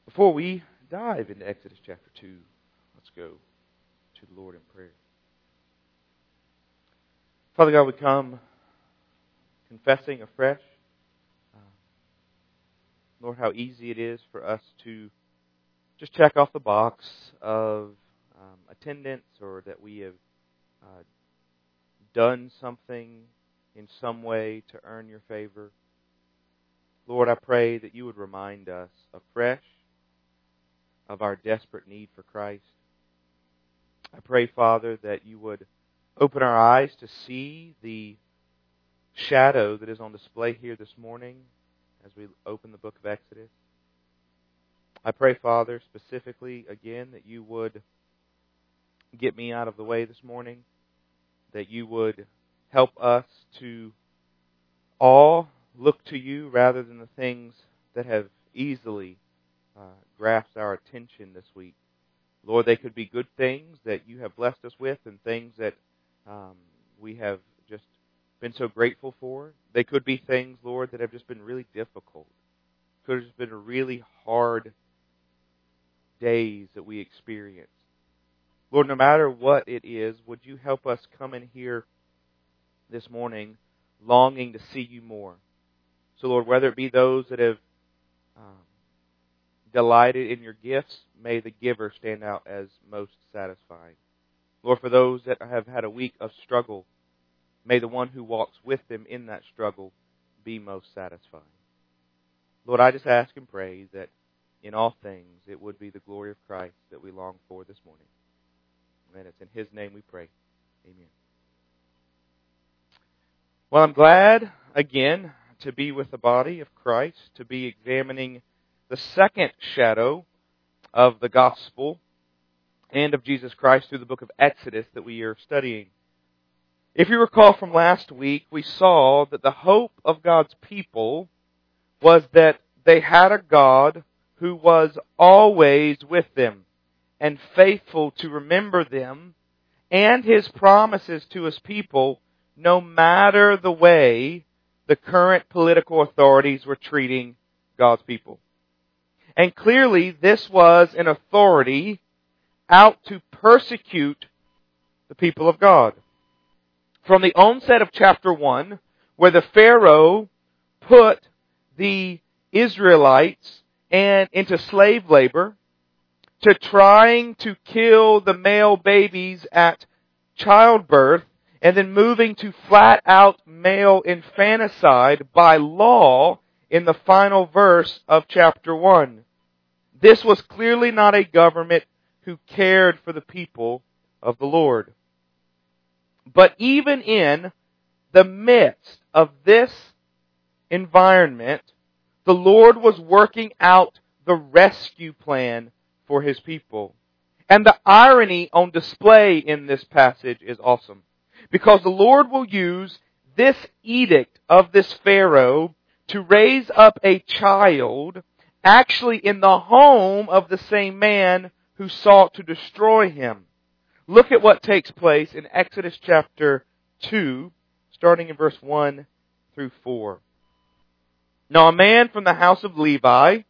Before we dive into Exodus chapter 2, let's go to the Lord in prayer. Father God, we come confessing afresh, Lord, how easy it is for us to just check off the box of attendance, or that we have done something in some way to earn your favor. Lord, I pray that you would remind us afresh of our desperate need for Christ. I pray, Father, that you would open our eyes to see the shadow that is on display here this morning as we open the book of Exodus. I pray, Father, specifically, again, that you would get me out of the way this morning, that you would help us to all look to you rather than the things that have easily grasped our attention this week. Lord, they could be good things that you have blessed us with and things that we have just been so grateful for. They could be things, Lord, that have just been really difficult. Could have just been really hard days that we experience. Lord, no matter what it is, would you help us come in here this morning longing to see you more. So, Lord, whether it be those that have delighted in your gifts, may the giver stand out as most satisfying. Lord, for those that have had a week of struggle, may the one who walks with them in that struggle be most satisfying. Lord, I just ask and pray that in all things it would be the glory of Christ that we long for this morning. And it's in His name we pray. Amen. Well, I'm glad, again, to be with the body of Christ, to be examining the second shadow of the gospel and of Jesus Christ through the book of Exodus that we are studying. If you recall from last week, we saw that the hope of God's people was that they had a God who was always with them and faithful to remember them and His promises to His people, no matter the way the current political authorities were treating God's people. And clearly, this was an authority out to persecute the people of God. From the onset of chapter 1, where the Pharaoh put the Israelites into slave labor, to trying to kill the male babies at childbirth, and then moving to flat out male infanticide by law in the final verse of chapter 1. This was clearly not a government who cared for the people of the Lord. But even in the midst of this environment, the Lord was working out the rescue plan for His people. And the irony on display in this passage is awesome. Because the Lord will use this edict of this Pharaoh to raise up a child actually in the home of the same man who sought to destroy him. Look at what takes place in Exodus chapter 2, starting in verse 1 through 4. Now a man from the house of Levi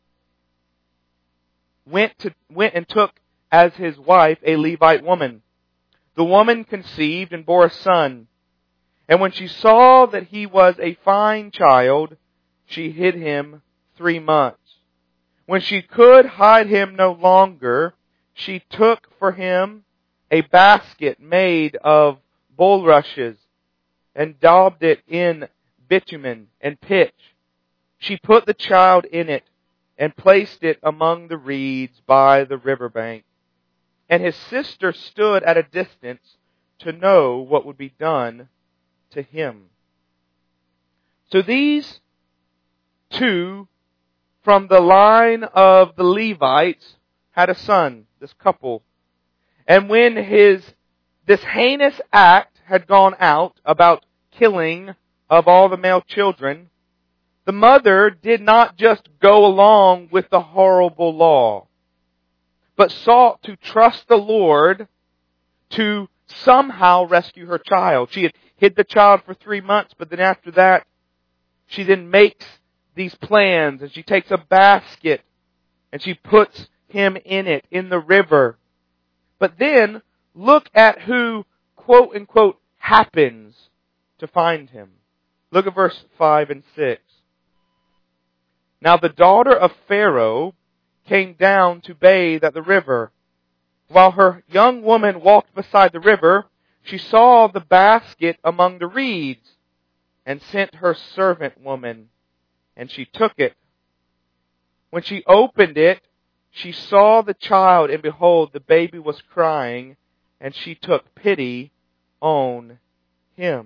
went and took as his wife a Levite woman. The woman conceived and bore a son. And when she saw that he was a fine child, she hid him 3 months. When she could hide him no longer, she took for him a basket made of bulrushes and daubed it in bitumen and pitch. She put the child in it and placed it among the reeds by the riverbank. And his sister stood at a distance to know what would be done to him. So these two from the line of the Levites had a son, this couple. And when this heinous act had gone out about killing of all the male children, the mother did not just go along with the horrible law, but sought to trust the Lord to somehow rescue her child. She had hid the child for 3 months, but then after that, she then makes these plans, and she takes a basket, and she puts him in it, in the river. But then, look at who, quote unquote, happens to find him. Look at verse 5 and 6. Now the daughter of Pharaoh came down to bathe at the river. While her young woman walked beside the river, she saw the basket among the reeds, and sent her servant woman, and she took it. When she opened it, she saw the child, and behold, the baby was crying, and she took pity on him,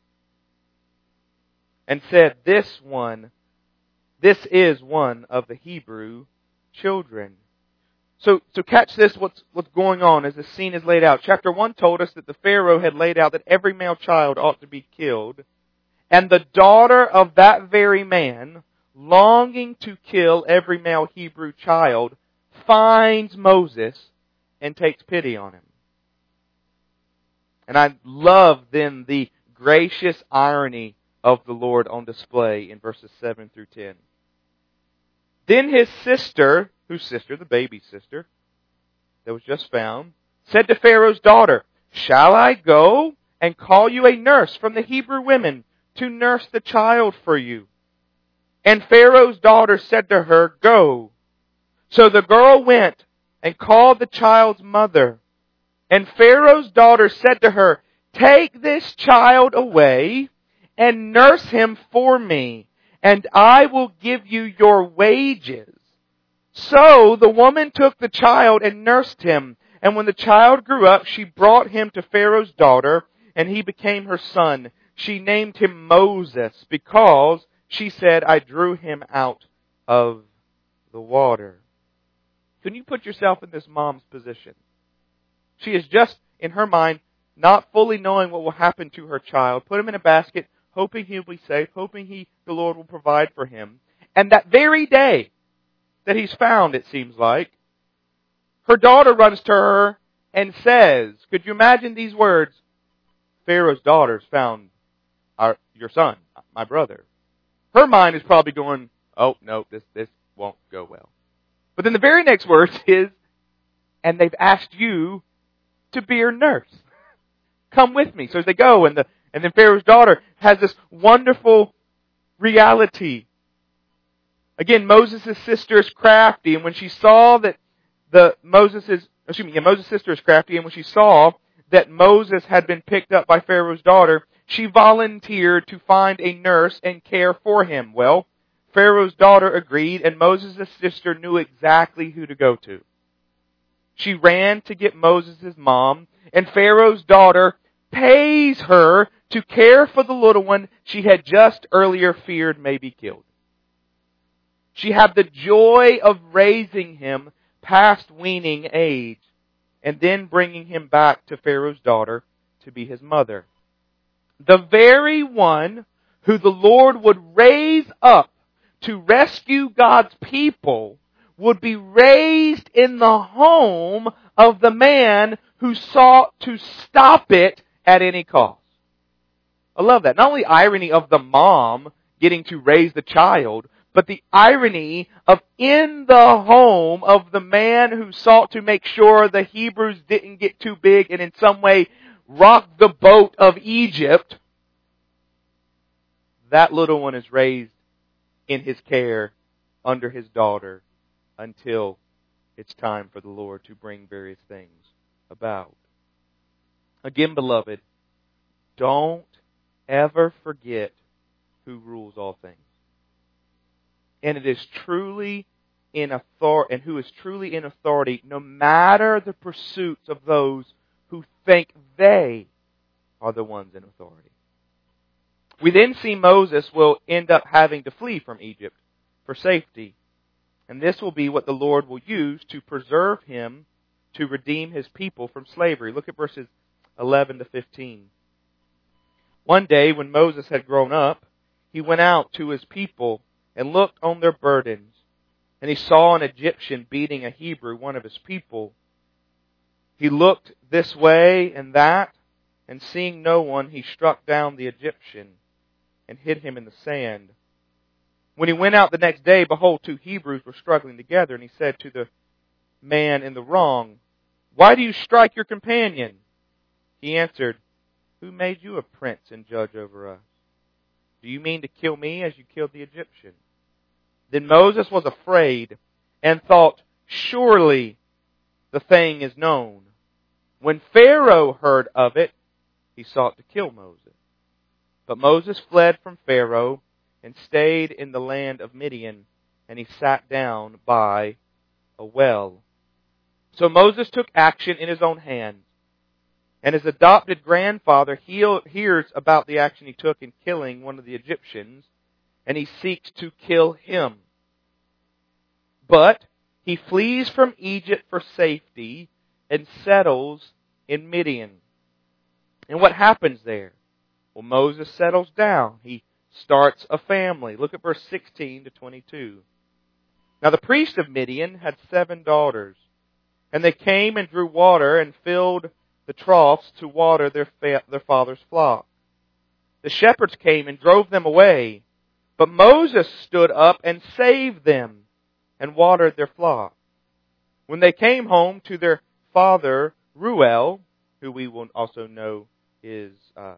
and said, This is one of the Hebrew children. So catch this, what's going on as the scene is laid out. Chapter 1 told us that the Pharaoh had laid out that every male child ought to be killed. And the daughter of that very man, longing to kill every male Hebrew child, finds Moses and takes pity on him. And I love then the gracious irony of the Lord on display in verses 7 through 10. Then his sister, whose sister, the baby's sister, that was just found, said to Pharaoh's daughter, Shall I go and call you a nurse from the Hebrew women to nurse the child for you? And Pharaoh's daughter said to her, Go. So the girl went and called the child's mother. And Pharaoh's daughter said to her, Take this child away and nurse him for me, and I will give you your wages. So the woman took the child and nursed him. And when the child grew up, she brought him to Pharaoh's daughter, and he became her son. She named him Moses, because she said, I drew him out of the water. Can you put yourself in this mom's position? She is just, in her mind, not fully knowing what will happen to her child. Put him in a basket, hoping he'll be safe, hoping the Lord will provide for him. And that very day that he's found, it seems like, her daughter runs to her and says, could you imagine these words? Pharaoh's daughter's found your son, my brother. Her mind is probably going, oh, no, this won't go well. But then the very next words is, and they've asked you to be her nurse. Come with me. So as they go, and then Pharaoh's daughter has this wonderful reality. Again, Moses' sister is crafty, and when she saw that Moses' sister is crafty, and when she saw that Moses had been picked up by Pharaoh's daughter, she volunteered to find a nurse and care for him. Well, Pharaoh's daughter agreed, and Moses' sister knew exactly who to go to. She ran to get Moses' mom, and Pharaoh's daughter pays her to care for the little one she had just earlier feared may be killed. She had the joy of raising him past weaning age, and then bringing him back to Pharaoh's daughter to be his mother. The very one who the Lord would raise up to rescue God's people would be raised in the home of the man who sought to stop it at any cost. I love that. Not only irony of the mom getting to raise the child, but the irony of in the home of the man who sought to make sure the Hebrews didn't get too big and in some way rock the boat of Egypt, that little one is raised in his care under his daughter until it's time for the Lord to bring various things about. Again, beloved, don't ever forget who rules all things. And it is truly in authority, and who is truly in authority, no matter the pursuits of those who think they are the ones in authority. We then see Moses will end up having to flee from Egypt for safety. And this will be what the Lord will use to preserve him, to redeem his people from slavery. Look at verses 11 to 15. One day when Moses had grown up, he went out to his people and looked on their burdens. And he saw an Egyptian beating a Hebrew, one of his people. He looked this way and that, and seeing no one, he struck down the Egyptian and hid him in the sand. When he went out the next day, behold, two Hebrews were struggling together, and he said to the man in the wrong, Why do you strike your companion? He answered, Who made you a prince and judge over us? Do you mean to kill me as you killed the Egyptian? Then Moses was afraid and thought, Surely the thing is known. When Pharaoh heard of it, he sought to kill Moses. But Moses fled from Pharaoh and stayed in the land of Midian, and he sat down by a well. So Moses took action in his own hands, and his adopted grandfather hears about the action he took in killing one of the Egyptians, and he seeks to kill him. But he flees from Egypt for safety and settles in Midian. And what happens there? Well, Moses settles down. He starts a family. Look at verse 16 to 22. Now the priest of Midian had 7 daughters, and they came and drew water and filled the troughs to water their father's flock. The shepherds came and drove them away, but Moses stood up and saved them and watered their flock. When they came home to their father Reuel, who we will also know is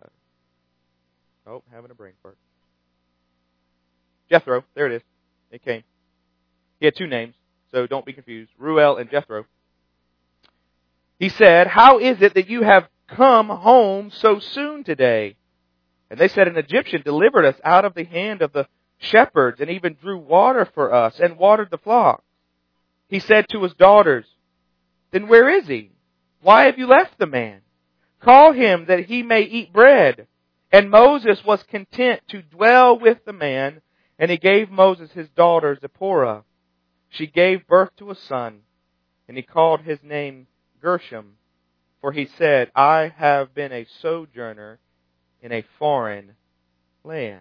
having a brain fart. Jethro, there it is. It came. He had 2 names, so don't be confused. Reuel and Jethro. He said, How is it that you have come home so soon today? And they said, An Egyptian delivered us out of the hand of the shepherds, and even drew water for us, and watered the flock. He said to his daughters, Then where is he? Why have you left the man? Call him that he may eat bread. And Moses was content to dwell with the man, and he gave Moses his daughter Zipporah. She gave birth to a son, and he called his name Gershom, for he said, I have been a sojourner in a foreign land.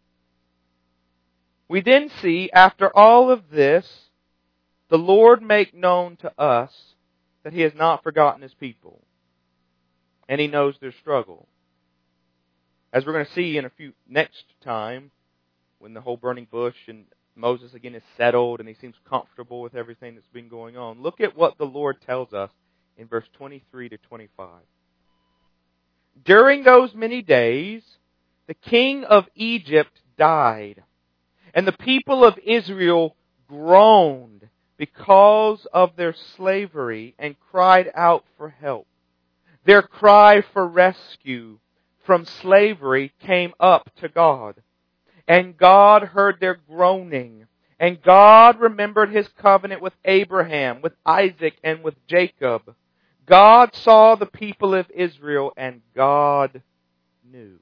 We then see, after all of this, the Lord make known to us that He has not forgotten His people, and He knows their struggle. As we're going to see in a few next time, when the whole burning bush and Moses again is settled and he seems comfortable with everything that's been going on, look at what the Lord tells us in verse 23 to 25. During those many days, the king of Egypt died, and the people of Israel groaned because of their slavery and cried out for help. Their cry for rescue from slavery came up to God. And God heard their groaning. And God remembered His covenant with Abraham, with Isaac, and with Jacob. God saw the people of Israel, and God knew.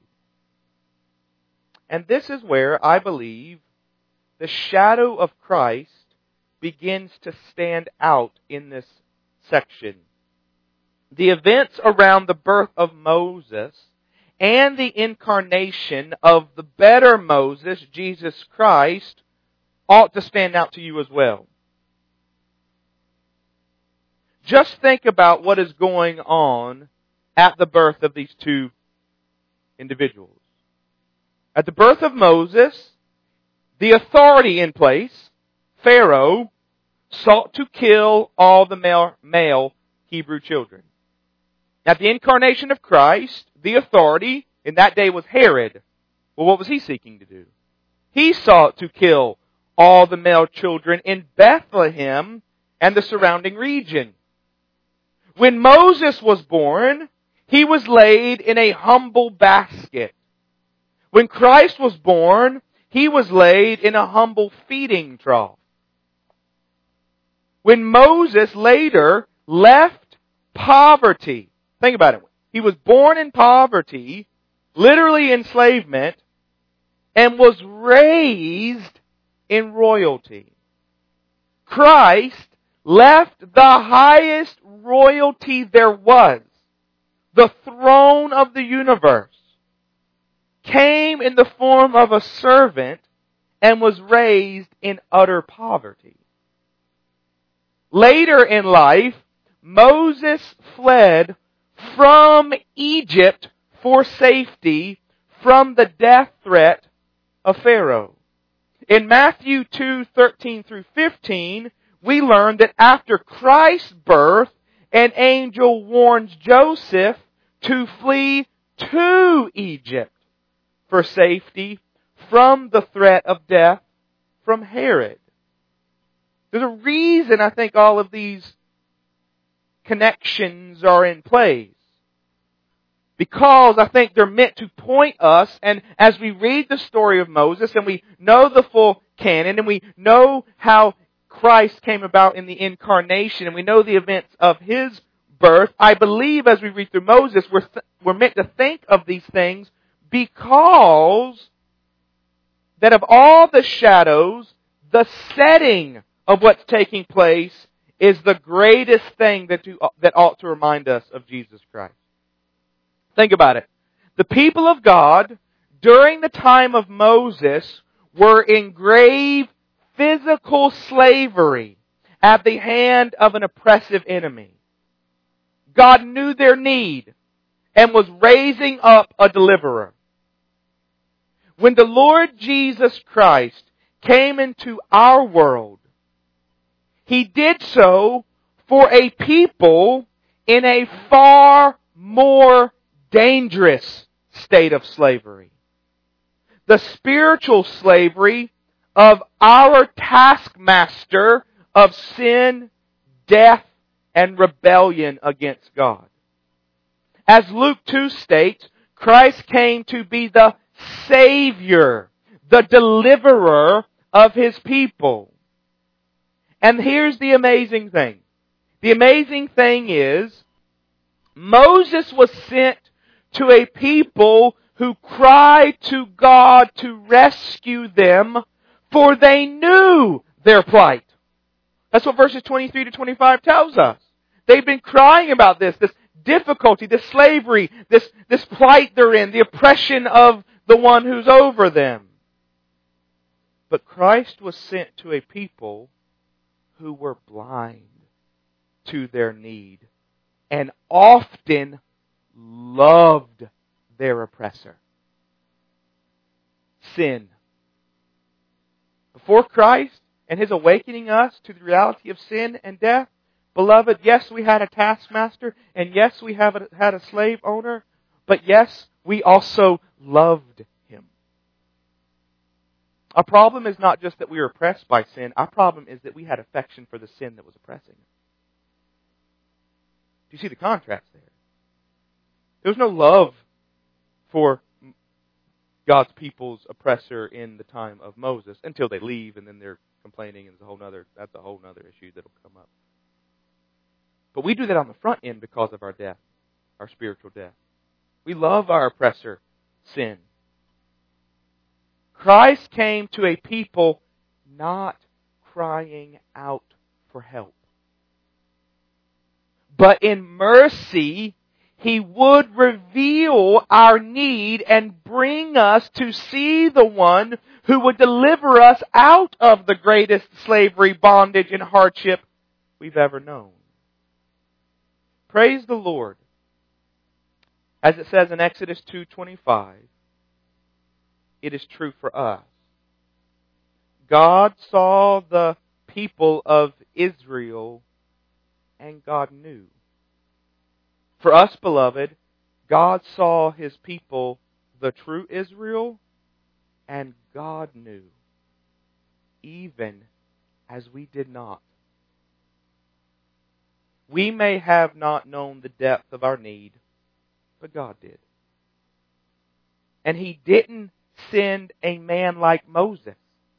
And this is where I believe the shadow of Christ begins to stand out in this section. The events around the birth of Moses and the incarnation of the better Moses, Jesus Christ, ought to stand out to you as well. Just think about what is going on at the birth of these 2 individuals. At the birth of Moses, the authority in place, Pharaoh, sought to kill all the male Hebrew children. At the incarnation of Christ, the authority in that day was Herod. Well, what was he seeking to do? He sought to kill all the male children in Bethlehem and the surrounding region. When Moses was born, he was laid in a humble basket. When Christ was born, he was laid in a humble feeding trough. When Moses later left poverty, think about it. He was born in poverty, literally enslavement, and was raised in royalty. Christ left the highest royalty there was, the throne of the universe, came in the form of a servant, and was raised in utter poverty. Later in life, Moses fled from Egypt for safety from the death threat of Pharaoh. In Matthew 2:13 through 15, we learn that after Christ's birth, an angel warns Joseph to flee to Egypt for safety from the threat of death from Herod. There's a reason I think all of these connections are in place. Because I think they're meant to point us, and as we read the story of Moses, and we know the full canon, and we know how Christ came about in the incarnation, and we know the events of His birth, I believe as we read through Moses, we're meant to think of these things because that of all the shadows, the setting of what's taking place is the greatest thing that ought to remind us of Jesus Christ. Think about it. The people of God, during the time of Moses, were in grave physical slavery at the hand of an oppressive enemy. God knew their need and was raising up a deliverer. When the Lord Jesus Christ came into our world, He did so for a people in a far more dangerous state of slavery. The spiritual slavery of our taskmaster of sin, death, and rebellion against God. As Luke 2 states, Christ came to be the Savior, the deliverer of His people. And here's the amazing thing. The amazing thing is, Moses was sent to a people who cried to God to rescue them, for they knew their plight. That's what verses 23 to 25 tells us. They've been crying about this difficulty, this slavery, this plight they're in, the oppression of the one who's over them. But Christ was sent to a people who were blind to their need and often loved their oppressor. Sin. Before Christ and His awakening us to the reality of sin and death, beloved, yes, we had a taskmaster, and yes, we had a slave owner, but yes, we also loved him. Our problem is not just that we were oppressed by sin. Our problem is that we had affection for the sin that was oppressing us. Do you see the contrast there? There was no love for God's people's oppressor in the time of Moses until they leave and then they're complaining, and that's a whole other issue that'll come up. But we do that on the front end because of our death, our spiritual death. We love our oppressor, sin. Christ came to a people not crying out for help, but in mercy, He would reveal our need and bring us to see the one who would deliver us out of the greatest slavery, bondage, and hardship we've ever known. Praise the Lord. As it says in Exodus 2:25, it is true for us. God saw the people of Israel and God knew. For us, beloved, God saw His people, the true Israel, and God knew, even as we did not. We may have not known the depth of our need, but God did. And He didn't send a man like Moses,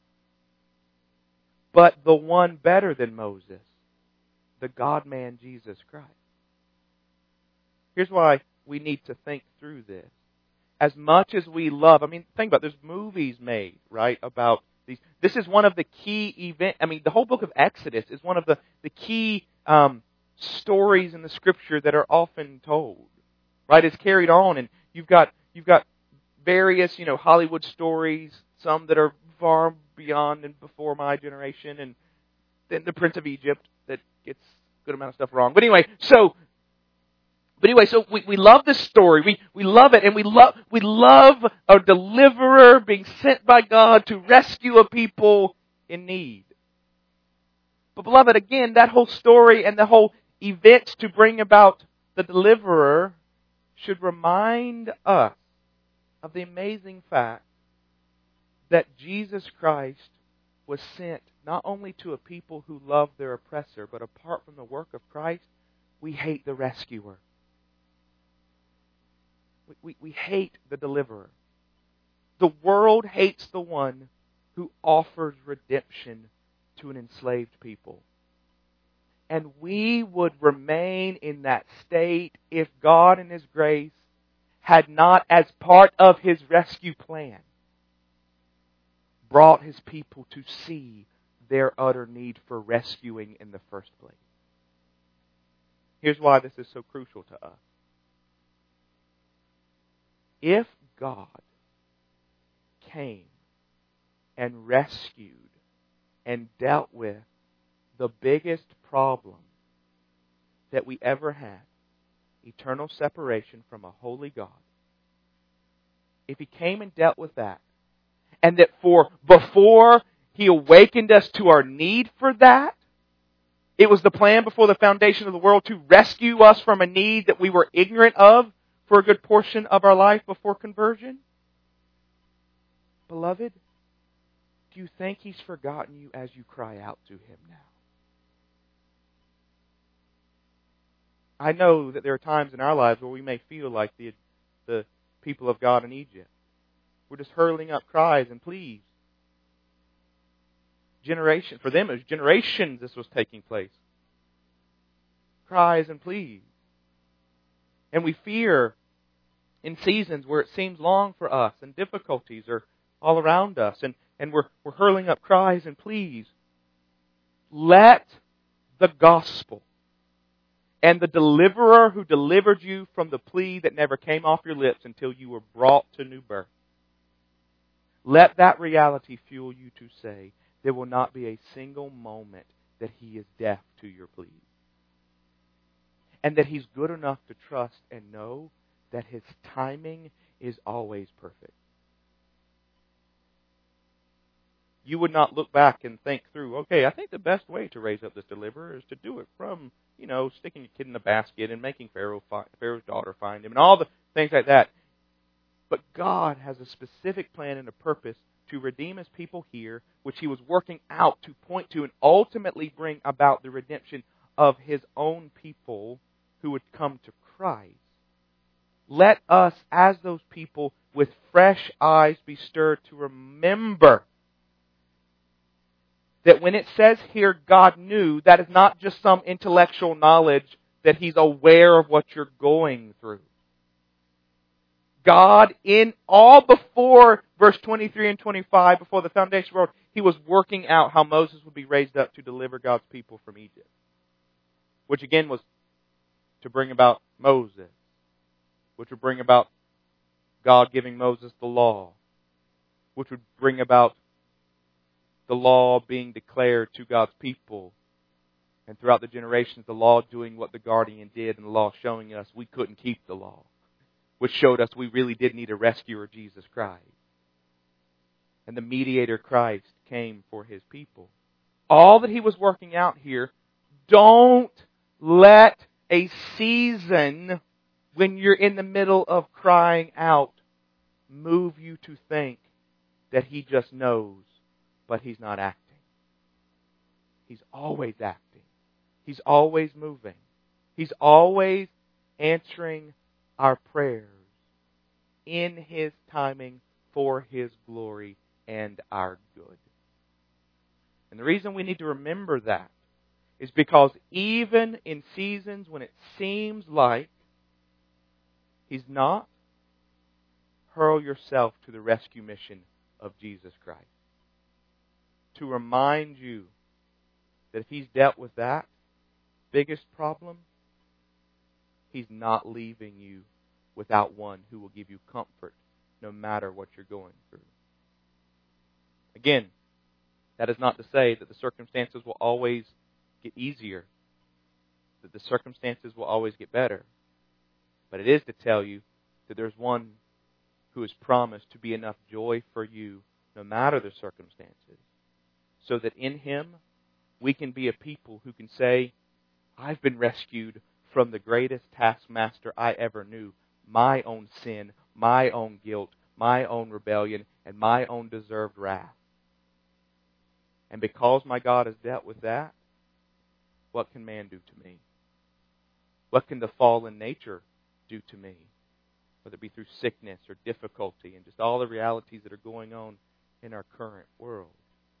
but the one better than Moses, the God-man Jesus Christ. Here's why we need to think through this. As much as we love, think about it, there's movies made, right, about these. This is one of the key events. The whole book of Exodus is one of the key stories in the Scripture that are often told, right? It's carried on, and you've got various, Hollywood stories, some that are far beyond and before my generation, and then the Prince of Egypt that gets a good amount of stuff wrong. But anyway, so But anyway, so we love this story. We love it, and we love a deliverer being sent by God to rescue a people in need. But beloved, again, that whole story and the whole events to bring about the deliverer should remind us of the amazing fact that Jesus Christ was sent not only to a people who love their oppressor, but apart from the work of Christ, we hate the rescuer. We hate the deliverer. The world hates the one who offers redemption to an enslaved people. And we would remain in that state if God in His grace had not, as part of His rescue plan, brought His people to see their utter need for rescuing in the first place. Here's why this is so crucial to us. If God came and rescued and dealt with the biggest problem that we ever had, eternal separation from a holy God, if He came and dealt with that, and that before He awakened us to our need for that, it was the plan before the foundation of the world to rescue us from a need that we were ignorant of for a good portion of our life before conversion? Beloved, do you think He's forgotten you as you cry out to Him now? I know that there are times in our lives where we may feel like the people of God in Egypt. We're just hurling up cries and pleas. For them, it was generations this was taking place. Cries and pleas. And we fear in seasons where it seems long for us and difficulties are all around us and we're hurling up cries and pleas. Let the gospel and the deliverer who delivered you from the plea that never came off your lips until you were brought to new birth, let that reality fuel you to say, there will not be a single moment that He is deaf to your pleas. And that He's good enough to trust and know that His timing is always perfect. You would not look back and think through, okay, I think the best way to raise up this deliverer is to do it from, sticking a kid in a basket and making Pharaoh's daughter find him and all the things like that. But God has a specific plan and a purpose to redeem His people here, which He was working out to point to and ultimately bring about the redemption of His own people who would come to Christ. Let us, as those people, with fresh eyes be stirred to remember that when it says here, God knew, that is not just some intellectual knowledge that He's aware of what you're going through. God, in all before verse 23 and 25, before the foundation of the world, He was working out how Moses would be raised up to deliver God's people from Egypt. Which again was to bring about Moses. Which would bring about God giving Moses the law. Which would bring about the law being declared to God's people. And throughout the generations, the law doing what the guardian did, and the law showing us we couldn't keep the law. Which showed us we really did need a rescuer, Jesus Christ. And the mediator Christ came for His people. All that He was working out here, don't let a season when you're in the middle of crying out move you to think that He just knows, but He's not acting. He's always acting. He's always moving. He's always answering our prayers in His timing for His glory and our good. And the reason we need to remember that is because even in seasons when it seems like He's not, hurl yourself to the rescue mission of Jesus Christ. To remind you that if He's dealt with that biggest problem, He's not leaving you without one who will give you comfort no matter what you're going through. Again, that is not to say that the circumstances will always get easier, that the circumstances will always get better. But it is to tell you that there's one who has promised to be enough joy for you no matter the circumstances, so that in Him we can be a people who can say, I've been rescued from the greatest taskmaster I ever knew, my own sin, my own guilt, my own rebellion, and my own deserved wrath. And because my God has dealt with that, what can man do to me? What can the fallen nature do to me? Whether it be through sickness or difficulty and just all the realities that are going on in our current world.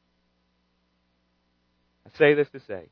I say this to say,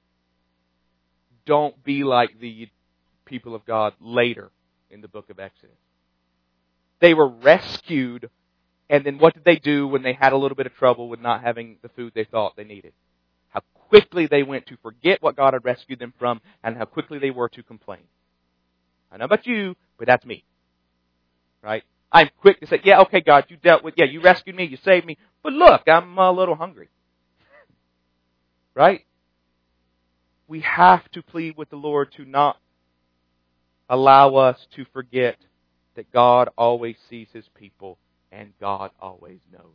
don't be like the people of God later in the book of Exodus. They were rescued, and then what did they do when they had a little bit of trouble with not having the food they thought they needed? How quickly they went to forget what God had rescued them from, and how quickly they were to complain. I know about you, but that's me. Right? I'm quick to say, yeah, okay, God, you dealt with, you rescued me, you saved me, but look, I'm a little hungry. Right? We have to plead with the Lord to not allow us to forget that God always sees His people and God always knows.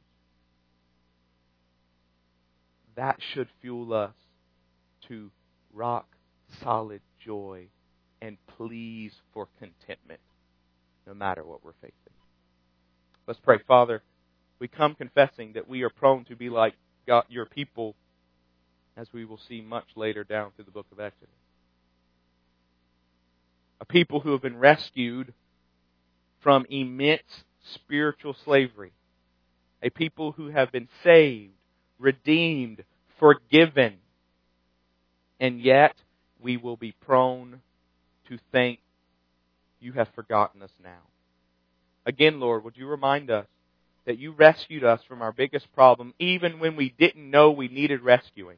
That should fuel us to rock solid joy and pleas for contentment no matter what we're facing. Let's pray. Father, we come confessing that we are prone to be like God, your people, as we will see much later down through the book of Exodus. A people who have been rescued from immense spiritual slavery. A people who have been saved, redeemed, forgiven. And yet, we will be prone to think, you have forgotten us now. Again, Lord, would you remind us that you rescued us from our biggest problem, even when we didn't know we needed rescuing.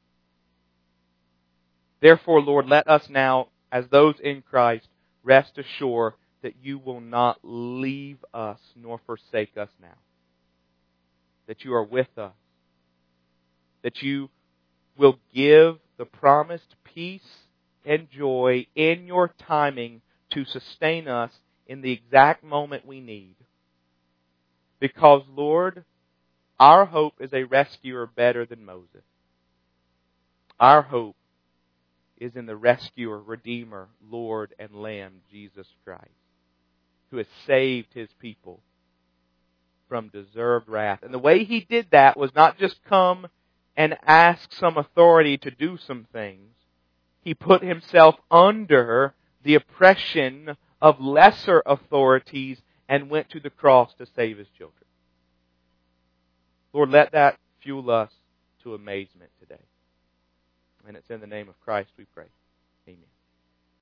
Therefore, Lord, let us now, as those in Christ, rest assured that you will not leave us nor forsake us now. That you are with us. That you will give the promised peace and joy in your timing to sustain us in the exact moment we need. Because, Lord, our hope is a rescuer better than Moses. Our hope is in the rescuer, redeemer, Lord, and Lamb, Jesus Christ, who has saved His people from deserved wrath. And the way He did that was not just come and ask some authority to do some things. He put Himself under the oppression of lesser authorities and went to the cross to save His children. Lord, let that fuel us to amazement today. And it's in the name of Christ we pray. Amen.